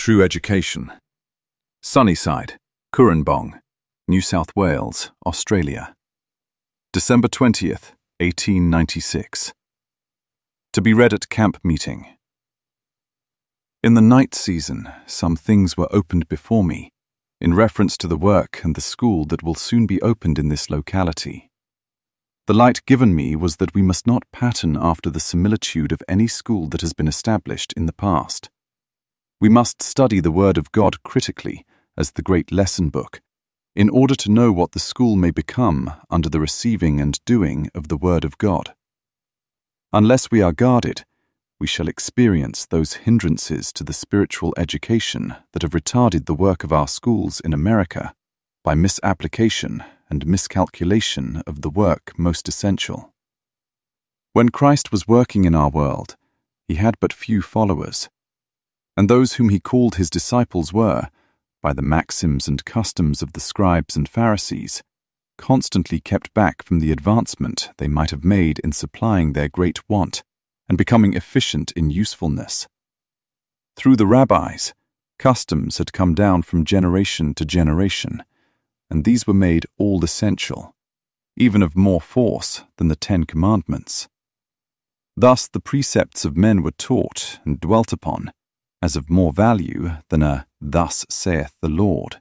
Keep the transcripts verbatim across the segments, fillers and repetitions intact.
True Education. Sunnyside, Currambong, New South Wales, Australia. December twentieth, eighteen ninety-six. To be read at camp meeting. In the night season, some things were opened before me, in reference to the work and the school that will soon be opened in this locality. The light given me was that we must not pattern after the similitude of any school that has been established in the past. We must study the Word of God critically, as the great lesson book, in order to know what the school may become under the receiving and doing of the Word of God. Unless we are guarded, we shall experience those hindrances to the spiritual education that have retarded the work of our schools in America by misapplication and miscalculation of the work most essential. When Christ was working in our world, he had but few followers, and those whom he called his disciples were, by the maxims and customs of the scribes and Pharisees, constantly kept back from the advancement they might have made in supplying their great want and becoming efficient in usefulness. Through the rabbis, customs had come down from generation to generation, and these were made all essential, even of more force than the Ten Commandments. Thus the precepts of men were taught and dwelt upon, as of more value than a "Thus saith the Lord."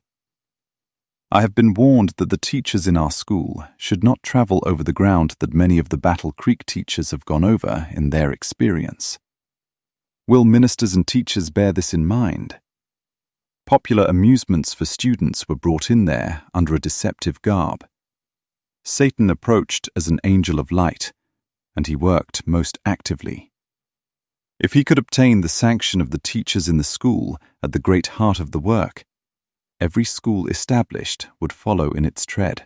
I have been warned that the teachers in our school should not travel over the ground that many of the Battle Creek teachers have gone over in their experience. Will ministers and teachers bear this in mind? Popular amusements for students were brought in there under a deceptive garb. Satan approached as an angel of light, and he worked most actively. If he could obtain the sanction of the teachers in the school at the great heart of the work, every school established would follow in its tread.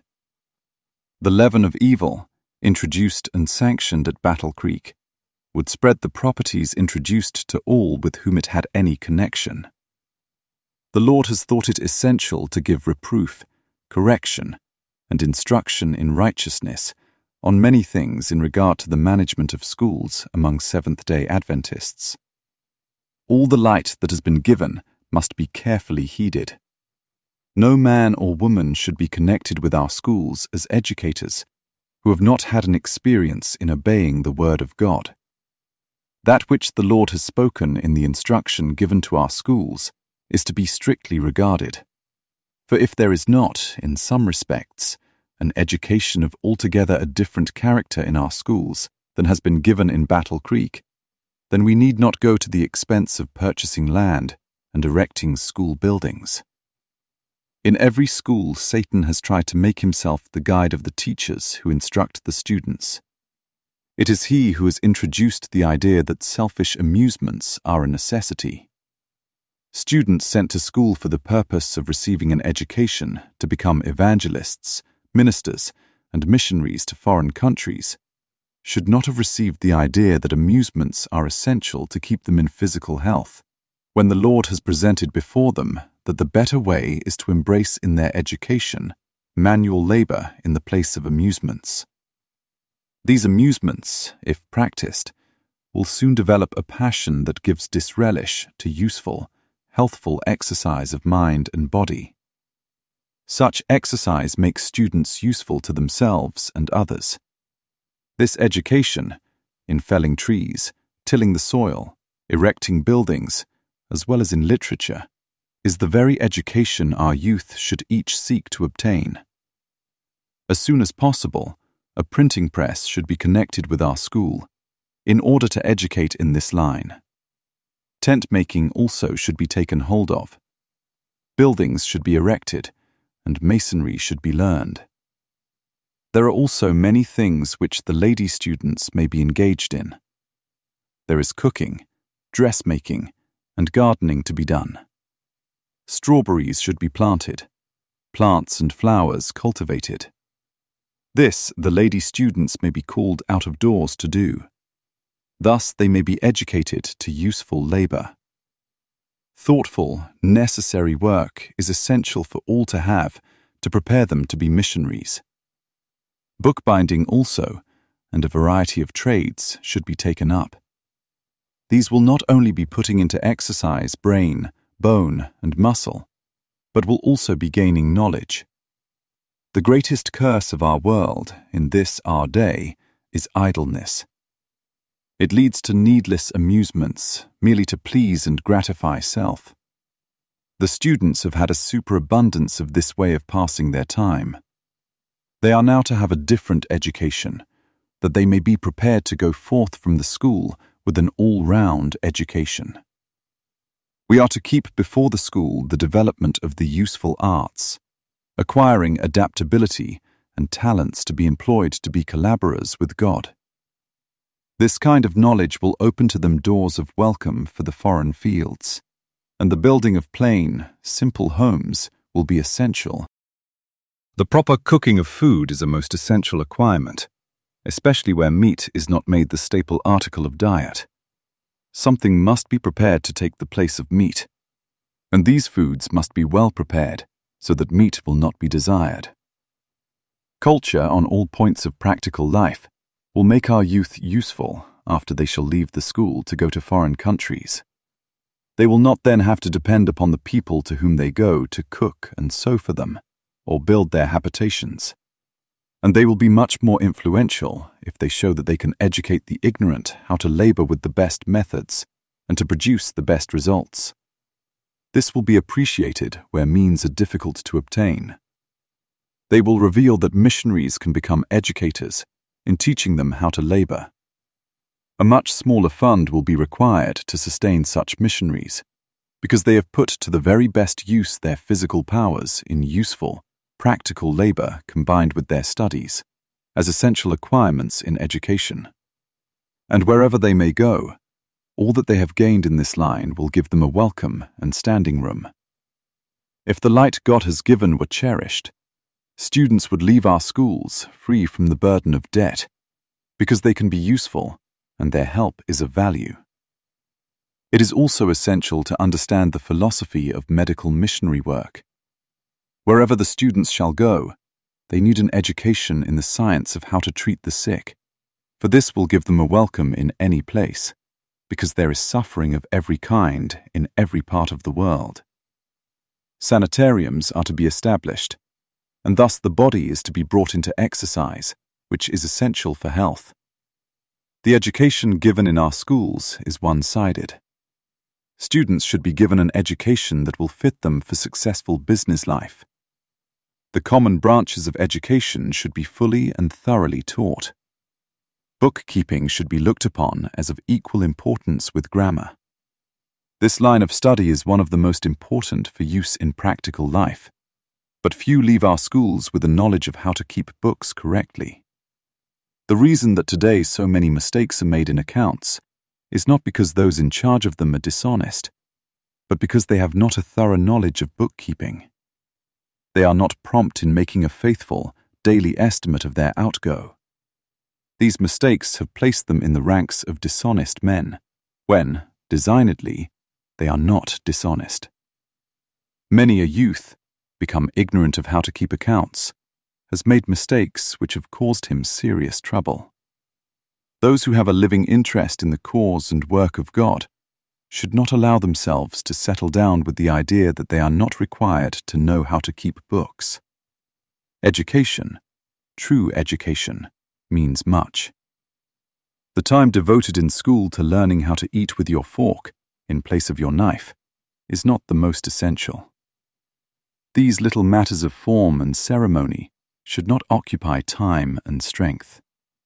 The leaven of evil, introduced and sanctioned at Battle Creek, would spread the properties introduced to all with whom it had any connection. The Lord has thought it essential to give reproof, correction, and instruction in righteousness on many things in regard to the management of schools among Seventh-day Adventists. All the light that has been given must be carefully heeded. No man or woman should be connected with our schools as educators who have not had an experience in obeying the Word of God. That which the Lord has spoken in the instruction given to our schools is to be strictly regarded. For if there is not, in some respects, an education of altogether a different character in our schools than has been given in Battle Creek, then we need not go to the expense of purchasing land and erecting school buildings. In every school, Satan has tried to make himself the guide of the teachers who instruct the students. It is he who has introduced the idea that selfish amusements are a necessity. Students sent to school for the purpose of receiving an education to become evangelists, ministers, and missionaries to foreign countries should not have received the idea that amusements are essential to keep them in physical health, when the Lord has presented before them that the better way is to embrace in their education manual labor in the place of amusements. These amusements, if practiced, will soon develop a passion that gives disrelish to useful, healthful exercise of mind and body. Such exercise makes students useful to themselves and others. This education, in felling trees, tilling the soil, erecting buildings, as well as in literature, is the very education our youth should each seek to obtain. As soon as possible, a printing press should be connected with our school, in order to educate in this line. Tent making also should be taken hold of. Buildings should be erected, and masonry should be learned. There are also many things which the lady students may be engaged in. There is cooking, dressmaking, and gardening to be done. Strawberries should be planted, plants and flowers cultivated. This the lady students may be called out of doors to do. Thus they may be educated to useful labor. Thoughtful, necessary work is essential for all to have to prepare them to be missionaries. Bookbinding also, and a variety of trades, should be taken up. These will not only be putting into exercise brain, bone, and muscle, but will also be gaining knowledge. The greatest curse of our world, in this our day, is idleness. It leads to needless amusements, merely to please and gratify self. The students have had a superabundance of this way of passing their time. They are now to have a different education, that they may be prepared to go forth from the school with an all-round education. We are to keep before the school the development of the useful arts, acquiring adaptability and talents to be employed to be collaborators with God. This kind of knowledge will open to them doors of welcome for the foreign fields, and the building of plain, simple homes will be essential. The proper cooking of food is a most essential acquirement, especially where meat is not made the staple article of diet. Something must be prepared to take the place of meat, and these foods must be well prepared so that meat will not be desired. Culture on all points of practical life will make our youth useful after they shall leave the school to go to foreign countries. They will not then have to depend upon the people to whom they go to cook and sew for them, or build their habitations. And they will be much more influential if they show that they can educate the ignorant how to labor with the best methods and to produce the best results. This will be appreciated where means are difficult to obtain. They will reveal that missionaries can become educators in teaching them how to labor. A much smaller fund will be required to sustain such missionaries, because they have put to the very best use their physical powers in useful, practical labor combined with their studies, as essential acquirements in education. And wherever they may go, all that they have gained in this line will give them a welcome and standing room. If the light God has given were cherished, students would leave our schools free from the burden of debt, because they can be useful and their help is of value. It is also essential to understand the philosophy of medical missionary work. Wherever the students shall go, they need an education in the science of how to treat the sick, for this will give them a welcome in any place, because there is suffering of every kind in every part of the world. Sanitariums are to be established, and thus the body is to be brought into exercise, which is essential for health. The education given in our schools is one-sided. Students should be given an education that will fit them for successful business life. The common branches of education should be fully and thoroughly taught. Bookkeeping should be looked upon as of equal importance with grammar. This line of study is one of the most important for use in practical life, but few leave our schools with a knowledge of how to keep books correctly. The reason that today so many mistakes are made in accounts is not because those in charge of them are dishonest, but because they have not a thorough knowledge of bookkeeping. They are not prompt in making a faithful, daily estimate of their outgo. These mistakes have placed them in the ranks of dishonest men, when, designedly, they are not dishonest. Many a youth, become ignorant of how to keep accounts, has made mistakes which have caused him serious trouble. Those who have a living interest in the cause and work of God should not allow themselves to settle down with the idea that they are not required to know how to keep books. Education, true education, means much. The time devoted in school to learning how to eat with your fork in place of your knife is not the most essential. These little matters of form and ceremony should not occupy time and strength.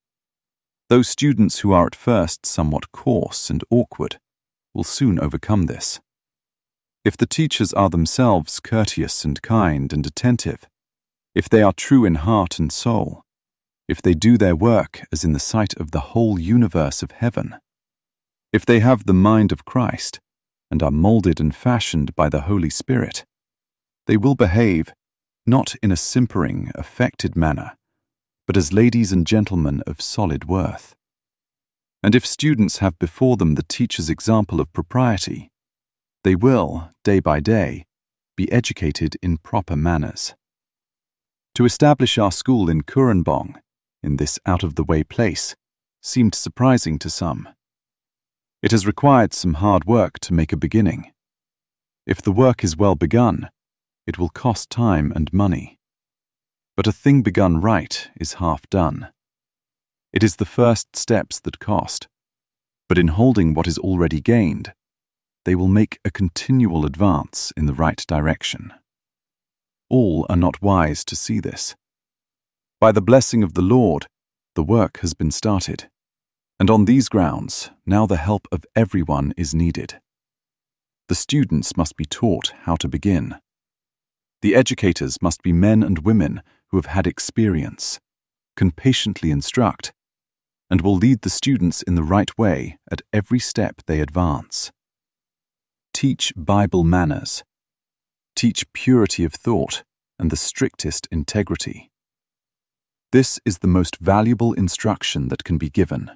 Those students who are at first somewhat coarse and awkward will soon overcome this. If the teachers are themselves courteous and kind and attentive, if they are true in heart and soul, if they do their work as in the sight of the whole universe of heaven, if they have the mind of Christ and are molded and fashioned by the Holy Spirit, they will behave not in a simpering, affected manner, but as ladies and gentlemen of solid worth. And if students have before them the teacher's example of propriety, they will, day by day, be educated in proper manners. To establish our school in Kurunbong, in this out-of-the-way place, seemed surprising to some. It has required some hard work to make a beginning. If the work is well begun, it will cost time and money. But a thing begun right is half done. It is the first steps that cost, but in holding what is already gained, they will make a continual advance in the right direction. All are not wise to see this. By the blessing of the Lord, the work has been started, and on these grounds, now the help of everyone is needed. The students must be taught how to begin. The educators must be men and women who have had experience, can patiently instruct, and will lead the students in the right way at every step they advance. Teach Bible manners. Teach purity of thought and the strictest integrity. This is the most valuable instruction that can be given.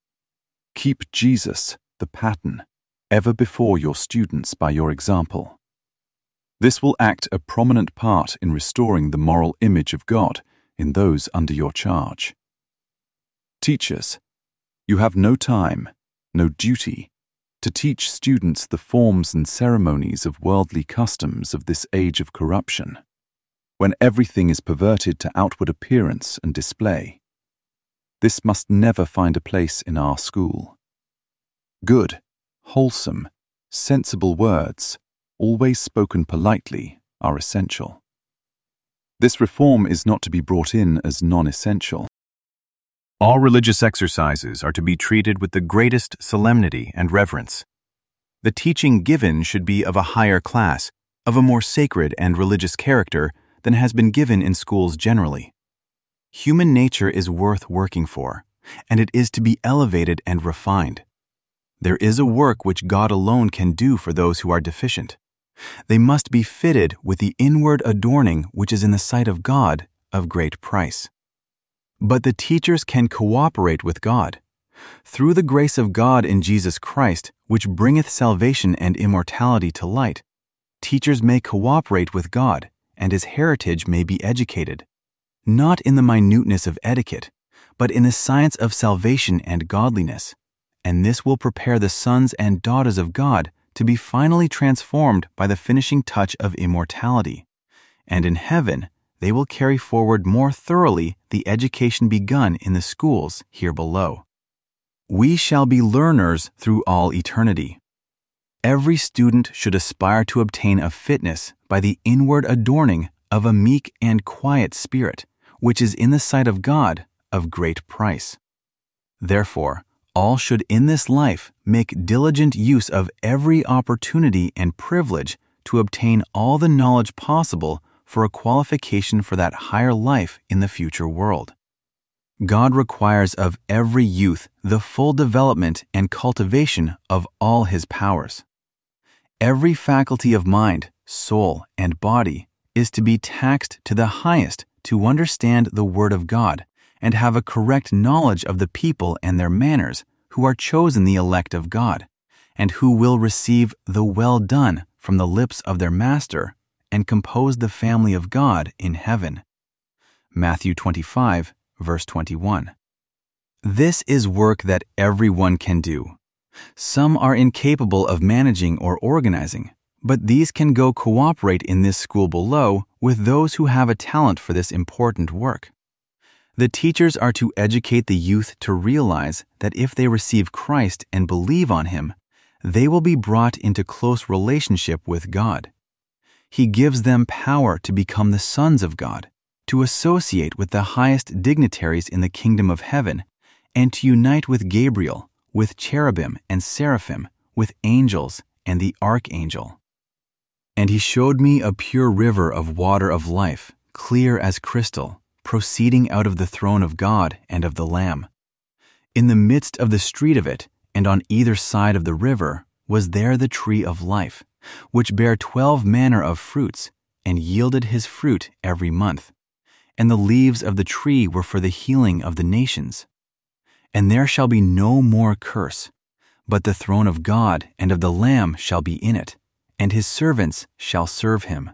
Keep Jesus, the pattern, ever before your students by your example. This will act a prominent part in restoring the moral image of God in those under your charge. Teachers, you have no time, no duty, to teach students the forms and ceremonies of worldly customs of this age of corruption, when everything is perverted to outward appearance and display. This must never find a place in our school. Good, wholesome, sensible words, always spoken politely, are essential. This reform is not to be brought in as non-essential. All religious exercises are to be treated with the greatest solemnity and reverence. The teaching given should be of a higher class, of a more sacred and religious character than has been given in schools generally. Human nature is worth working for, and it is to be elevated and refined. There is a work which God alone can do for those who are deficient. They must be fitted with the inward adorning which is in the sight of God of great price. But the teachers can cooperate with God. Through the grace of God in Jesus Christ, which bringeth salvation and immortality to light, teachers may cooperate with God, and His heritage may be educated, not in the minuteness of etiquette, but in the science of salvation and godliness, and this will prepare the sons and daughters of God to be finally transformed by the finishing touch of immortality, and in heaven they will carry forward more thoroughly the education begun in the schools here below. We shall be learners through all eternity. Every student should aspire to obtain a fitness by the inward adorning of a meek and quiet spirit, which is in the sight of God of great price. Therefore, all should in this life make diligent use of every opportunity and privilege to obtain all the knowledge possible for a qualification for that higher life in the future world. God requires of every youth the full development and cultivation of all His powers. Every faculty of mind, soul, and body is to be taxed to the highest to understand the Word of God and have a correct knowledge of the people and their manners who are chosen the elect of God, and who will receive the well done from the lips of their Master and compose the family of God in heaven. Matthew twenty-five, verse twenty-one. This is work that everyone can do. Some are incapable of managing or organizing, but these can go cooperate in this school below with those who have a talent for this important work. The teachers are to educate the youth to realize that if they receive Christ and believe on Him, they will be brought into close relationship with God. He gives them power to become the sons of God, to associate with the highest dignitaries in the kingdom of heaven, and to unite with Gabriel, with cherubim and seraphim, with angels and the archangel. And He showed me a pure river of water of life, clear as crystal, proceeding out of the throne of God and of the Lamb. In the midst of the street of it, and on either side of the river, was there the tree of life, which bare twelve manner of fruits, and yielded his fruit every month. And the leaves of the tree were for the healing of the nations. And there shall be no more curse, but the throne of God and of the Lamb shall be in it, and His servants shall serve Him.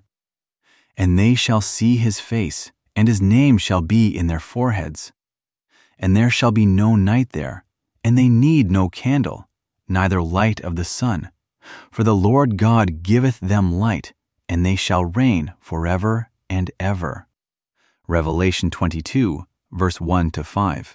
And they shall see His face, and His name shall be in their foreheads. And there shall be no night there, and they need no candle, neither light of the sun, For the Lord God giveth them light, and they shall reign forever and ever. Revelation twenty-two, verse one to five.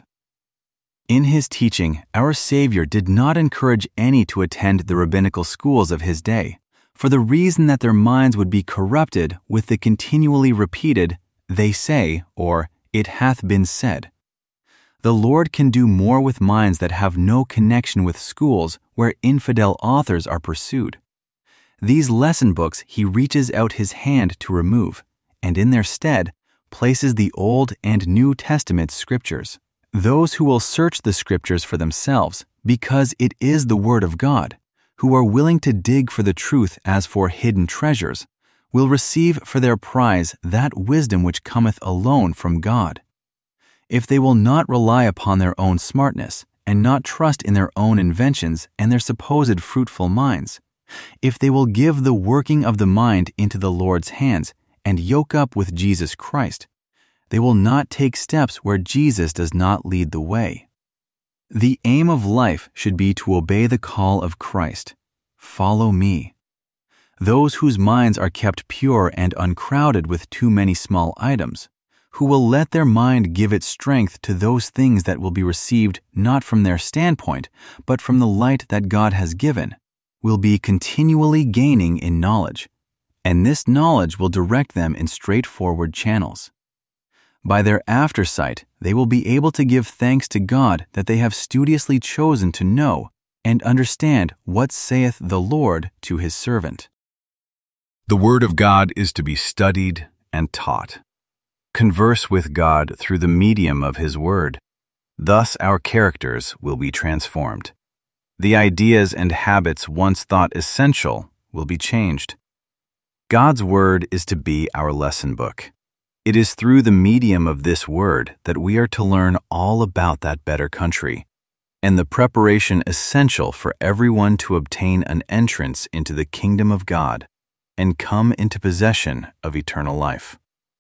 In his teaching, our Savior did not encourage any to attend the rabbinical schools of his day, for the reason that their minds would be corrupted with the continually repeated, "They say," or "It hath been said." The Lord can do more with minds that have no connection with schools where infidel authors are pursued. These lesson books he reaches out his hand to remove, and in their stead places the Old and New Testament scriptures. Those who will search the scriptures for themselves, because it is the Word of God, who are willing to dig for the truth as for hidden treasures, will receive for their prize that wisdom which cometh alone from God. If they will not rely upon their own smartness, and not trust in their own inventions and their supposed fruitful minds, if they will give the working of the mind into the Lord's hands and yoke up with Jesus Christ, they will not take steps where Jesus does not lead the way. The aim of life should be to obey the call of Christ. Follow me. Those whose minds are kept pure and uncrowded with too many small items, who will let their mind give its strength to those things that will be received not from their standpoint, but from the light that God has given, will be continually gaining in knowledge, and this knowledge will direct them in straightforward channels. By their aftersight, they will be able to give thanks to God that they have studiously chosen to know and understand what saith the Lord to his servant. The Word of God is to be studied and taught. Converse with God through the medium of His Word. Thus our characters will be transformed. The ideas and habits once thought essential will be changed. God's Word is to be our lesson book. It is through the medium of this Word that we are to learn all about that better country, and the preparation essential for everyone to obtain an entrance into the kingdom of God and come into possession of eternal life.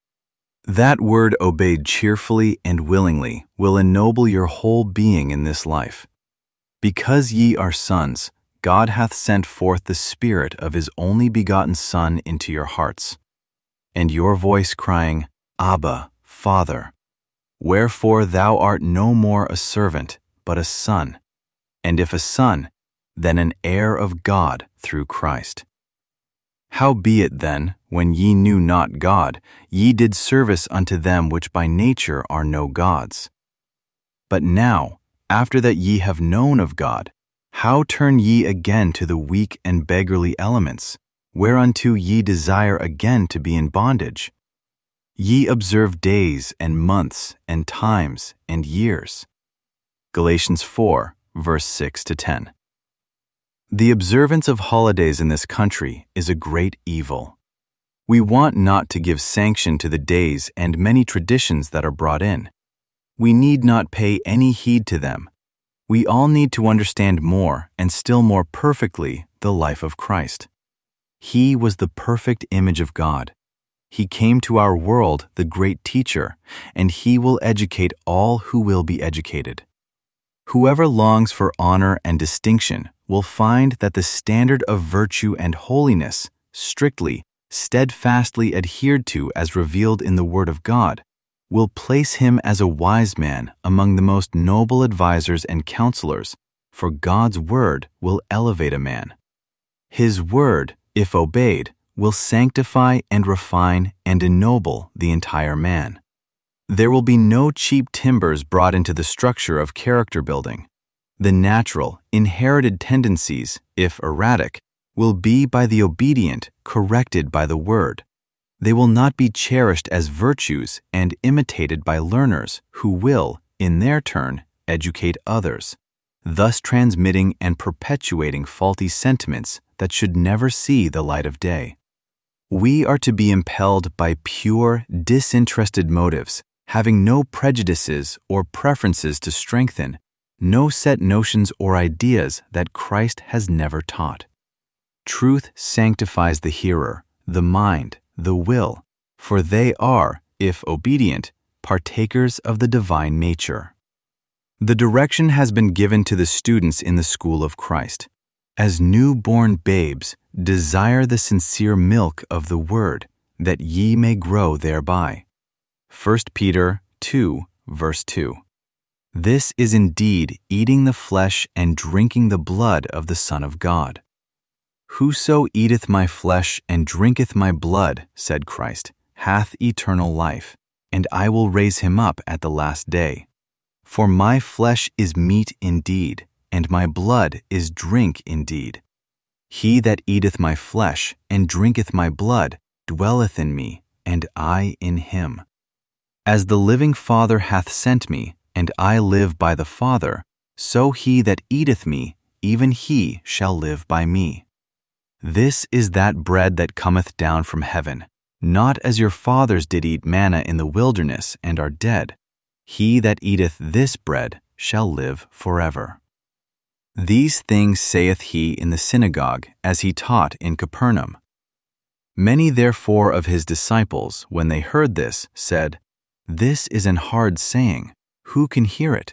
That Word obeyed cheerfully and willingly will ennoble your whole being in this life. Because ye are sons, God hath sent forth the Spirit of His only begotten Son into your hearts, and your voice crying, Abba, Father. Wherefore thou art no more a servant, but a son, and if a son, then an heir of God through Christ. Howbeit then, when ye knew not God, ye did service unto them which by nature are no gods. But now, after that ye have known of God, how turn ye again to the weak and beggarly elements, whereunto ye desire again to be in bondage? Ye observe days and months and times and years. Galatians four, verse six to ten. The observance of holidays in this country is a great evil. We want not to give sanction to the days and many traditions that are brought in. We need not pay any heed to them. We all need to understand more and still more perfectly the life of Christ. He was the perfect image of God. He came to our world the great teacher, and He will educate all who will be educated. Whoever longs for honor and distinction will find that the standard of virtue and holiness, strictly, steadfastly adhered to as revealed in the Word of God, will place him as a wise man among the most noble advisers and counselors, for God's Word will elevate a man. His Word, if obeyed, will sanctify and refine and ennoble the entire man. There will be no cheap timbers brought into the structure of character building. The natural, inherited tendencies, if erratic, will be by the obedient corrected by the Word. They will not be cherished as virtues and imitated by learners who will, in their turn, educate others, thus transmitting and perpetuating faulty sentiments that should never see the light of day. We are to be impelled by pure, disinterested motives, having no prejudices or preferences to strengthen, no set notions or ideas that Christ has never taught. Truth sanctifies the hearer, the mind, the will, for they are, if obedient, partakers of the divine nature. The direction has been given to the students in the school of Christ. As newborn babes, desire the sincere milk of the word, that ye may grow thereby. First Peter two, verse two. This is indeed eating the flesh and drinking the blood of the Son of God. Whoso eateth my flesh and drinketh my blood, said Christ, hath eternal life, and I will raise him up at the last day. For my flesh is meat indeed, and my blood is drink indeed. He that eateth my flesh and drinketh my blood dwelleth in me, and I in him. As the living Father hath sent me, and I live by the Father, so he that eateth me, even he shall live by me. This is that bread that cometh down from heaven, not as your fathers did eat manna in the wilderness and are dead. He that eateth this bread shall live forever. These things saith he in the synagogue, as he taught in Capernaum. Many therefore of his disciples, when they heard this, said, This is an hard saying, who can hear it?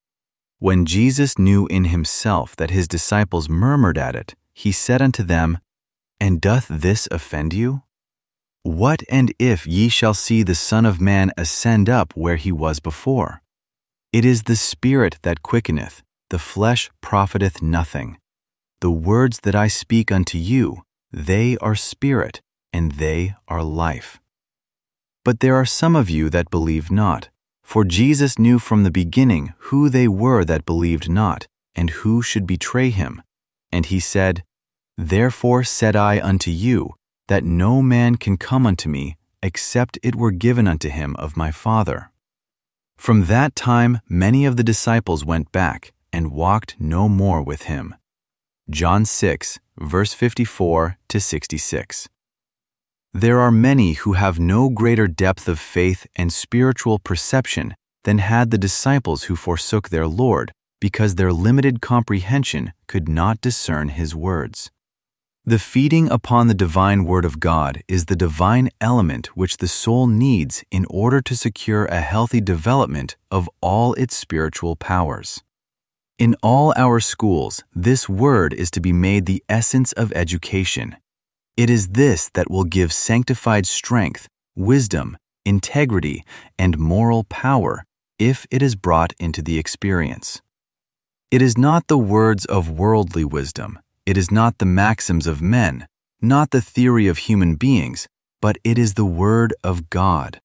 When Jesus knew in himself that his disciples murmured at it, he said unto them, And doth this offend you? What and if ye shall see the Son of Man ascend up where he was before? It is the Spirit that quickeneth, the flesh profiteth nothing. The words that I speak unto you, they are spirit, and they are life. But there are some of you that believe not, for Jesus knew from the beginning who they were that believed not, and who should betray him. And he said, Therefore said I unto you, that no man can come unto me, except it were given unto him of my Father. From that time many of the disciples went back, and walked no more with him. John six, verse fifty-four to sixty-six. There are many who have no greater depth of faith and spiritual perception than had the disciples who forsook their Lord, because their limited comprehension could not discern his words. The feeding upon the divine Word of God is the divine element which the soul needs in order to secure a healthy development of all its spiritual powers. In all our schools, this word is to be made the essence of education. It is this that will give sanctified strength, wisdom, integrity, and moral power if it is brought into the experience. It is not the words of worldly wisdom, it is not the maxims of men, not the theory of human beings, but it is the Word of God.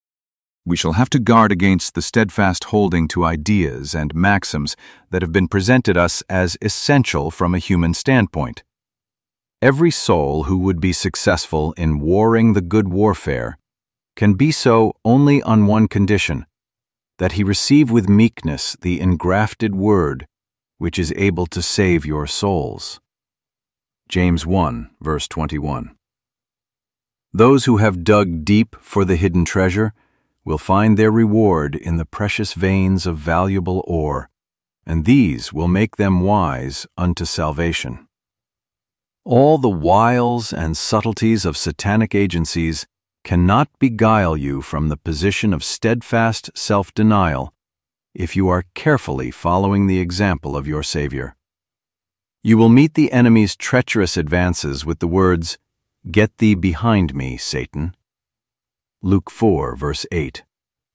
We shall have to guard against the steadfast holding to ideas and maxims that have been presented us as essential from a human standpoint. Every soul who would be successful in warring the good warfare can be so only on one condition, that he receive with meekness the engrafted word, which is able to save your souls. James one, verse twenty-one. Those who have dug deep for the hidden treasure will find their reward in the precious veins of valuable ore, and these will make them wise unto salvation. All the wiles and subtleties of satanic agencies cannot beguile you from the position of steadfast self-denial if you are carefully following the example of your Savior. You will meet the enemy's treacherous advances with the words, Get thee behind me, Satan. Luke four, verse eight.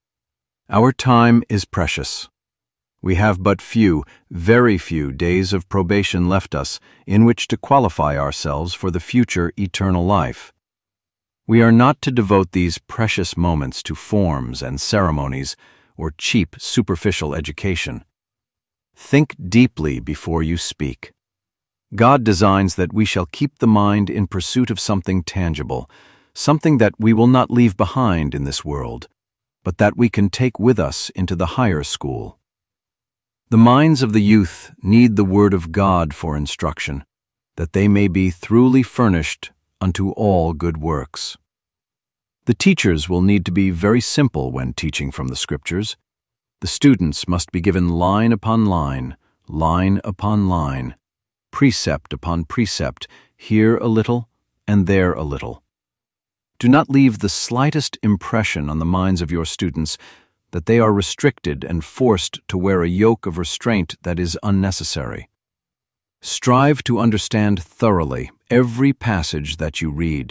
Our time is precious. We have but few, very few days of probation left us in which to qualify ourselves for the future eternal life. We are not to devote these precious moments to forms and ceremonies or cheap, superficial education. Think deeply before you speak. God designs that we shall keep the mind in pursuit of something tangible, something that we will not leave behind in this world, but that we can take with us into the higher school. The minds of the youth need the Word of God for instruction, that they may be throughly furnished unto all good works. The teachers will need to be very simple when teaching from the Scriptures. The students must be given line upon line, line upon line, precept upon precept, here a little and there a little. Do not leave the slightest impression on the minds of your students that they are restricted and forced to wear a yoke of restraint that is unnecessary. Strive to understand thoroughly every passage that you read.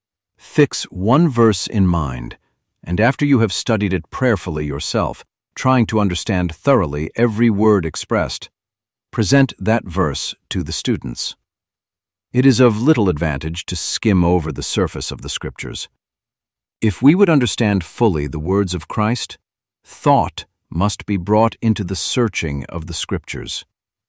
Fix one verse in mind, and after you have studied it prayerfully yourself, trying to understand thoroughly every word expressed, present that verse to the students. It is of little advantage to skim over the surface of the Scriptures. If we would understand fully the words of Christ, thought must be brought into the searching of the Scriptures.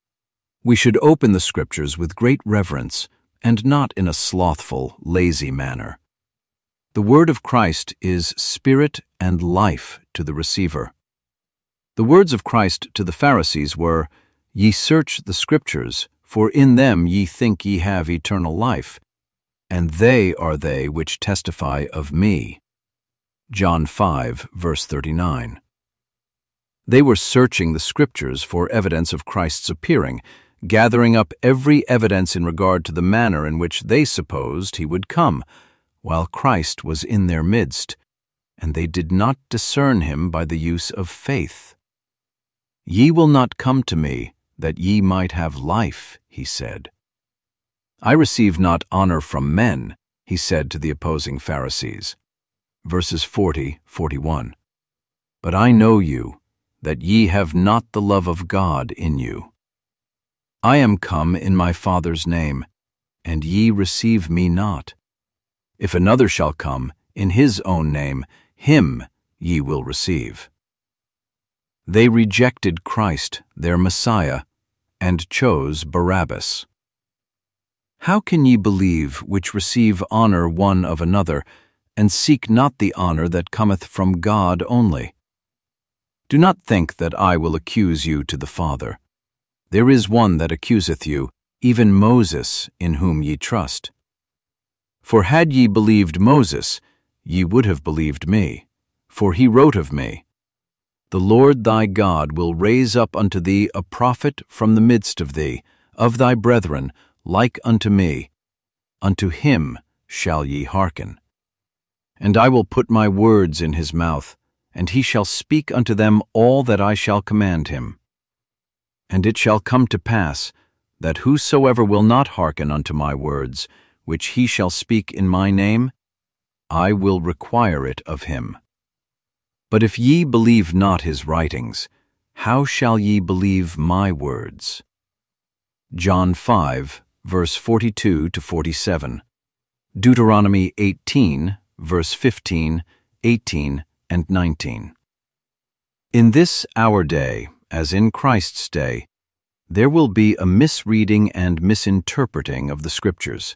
We should open the Scriptures with great reverence and not in a slothful, lazy manner. The word of Christ is spirit and life to the receiver. The words of Christ to the Pharisees were, "Ye search the Scriptures, for in them ye think ye have eternal life, and they are they which testify of me." John five, verse thirty-nine. They were searching the Scriptures for evidence of Christ's appearing, gathering up every evidence in regard to the manner in which they supposed he would come, while Christ was in their midst, and they did not discern him by the use of faith. "Ye will not come to me, that ye might have life," he said. "I receive not honor from men," he said to the opposing Pharisees. Verses forty, forty-one. "But I know you, that ye have not the love of God in you. I am come in my Father's name, and ye receive me not. If another shall come in his own name, him ye will receive." They rejected Christ, their Messiah, and chose Barabbas. "How can ye believe which receive honor one of another, and seek not the honor that cometh from God only? Do not think that I will accuse you to the Father. There is one that accuseth you, even Moses, in whom ye trust. For had ye believed Moses, ye would have believed me, for he wrote of me. The Lord thy God will raise up unto thee a prophet from the midst of thee, of thy brethren, like unto me. Unto him shall ye hearken. And I will put my words in his mouth, and he shall speak unto them all that I shall command him. And it shall come to pass, that whosoever will not hearken unto my words, which he shall speak in my name, I will require it of him. But if ye believe not his writings, how shall ye believe my words?" John five, verse forty-two to forty-seven. Deuteronomy eighteen, verse fifteen, eighteen, and nineteen. In this our day, as in Christ's day, there will be a misreading and misinterpreting of the Scriptures.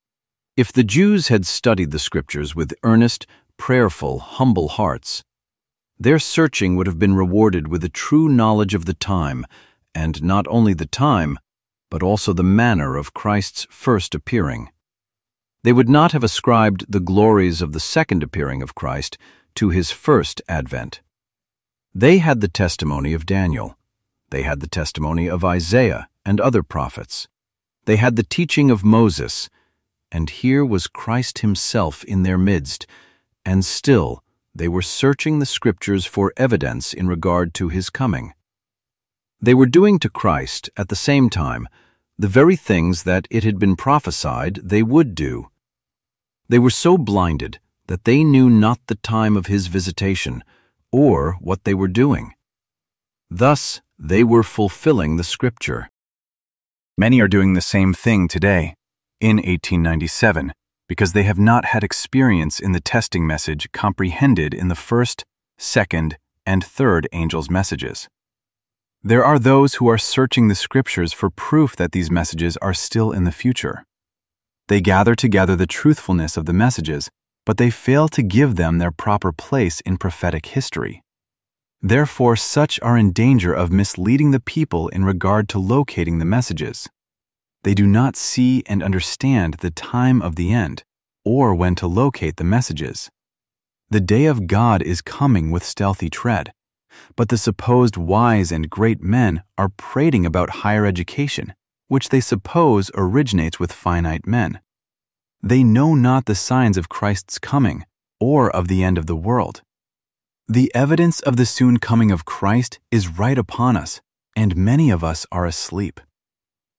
If the Jews had studied the Scriptures with earnest, prayerful, humble hearts, their searching would have been rewarded with a true knowledge of the time, and not only the time, but also the manner of Christ's first appearing. They would not have ascribed the glories of the second appearing of Christ to his first advent. They had the testimony of Daniel. They had the testimony of Isaiah and other prophets. They had the teaching of Moses, and here was Christ himself in their midst, and still they were searching the Scriptures for evidence in regard to his coming. They were doing to Christ, at the same time, the very things that it had been prophesied they would do. They were so blinded that they knew not the time of his visitation, or what they were doing. Thus, they were fulfilling the Scripture. Many are doing the same thing today, in eighteen ninety-seven, because they have not had experience in the testing message comprehended in the first, second, and third angels' messages. There are those who are searching the Scriptures for proof that these messages are still in the future. They gather together the truthfulness of the messages, but they fail to give them their proper place in prophetic history. Therefore, such are in danger of misleading the people in regard to locating the messages. They do not see and understand the time of the end, or when to locate the messages. The day of God is coming with stealthy tread, but the supposed wise and great men are prating about higher education, which they suppose originates with finite men. They know not the signs of Christ's coming, or of the end of the world. The evidence of the soon coming of Christ is right upon us, and many of us are asleep.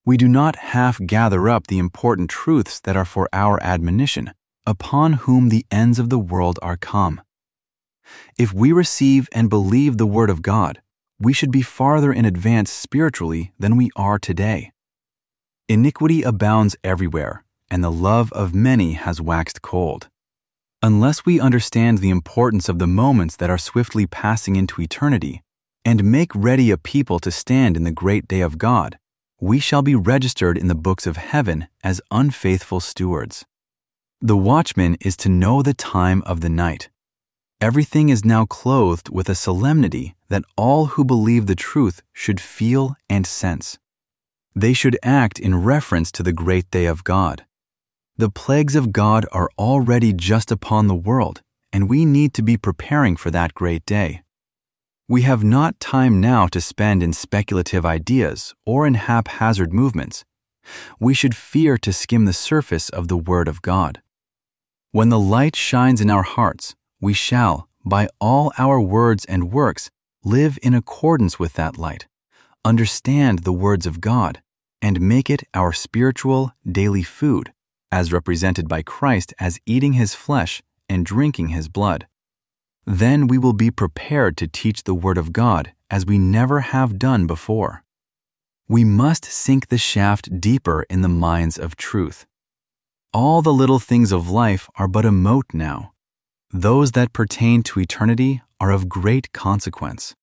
We do not half gather up the important truths that are for our admonition, upon whom the ends of the world are come. If we receive and believe the Word of God, we should be farther in advance spiritually than we are today. Iniquity abounds everywhere, and the love of many has waxed cold. Unless we understand the importance of the moments that are swiftly passing into eternity, and make ready a people to stand in the great day of God, we shall be registered in the books of heaven as unfaithful stewards. The watchman is to know the time of the night. Everything is now clothed with a solemnity that all who believe the truth should feel and sense. They should act in reference to the great day of God. The plagues of God are already just upon the world, and we need to be preparing for that great day. We have not time now to spend in speculative ideas or in haphazard movements. We should fear to skim the surface of the Word of God. When the light shines in our hearts, we shall, by all our words and works, live in accordance with that light, understand the words of God, and make it our spiritual daily food, as represented by Christ as eating His flesh and drinking His blood. Then we will be prepared to teach the Word of God as we never have done before. We must sink the shaft deeper in the mines of truth. All the little things of life are but a mote now. Those that pertain to eternity are of great consequence.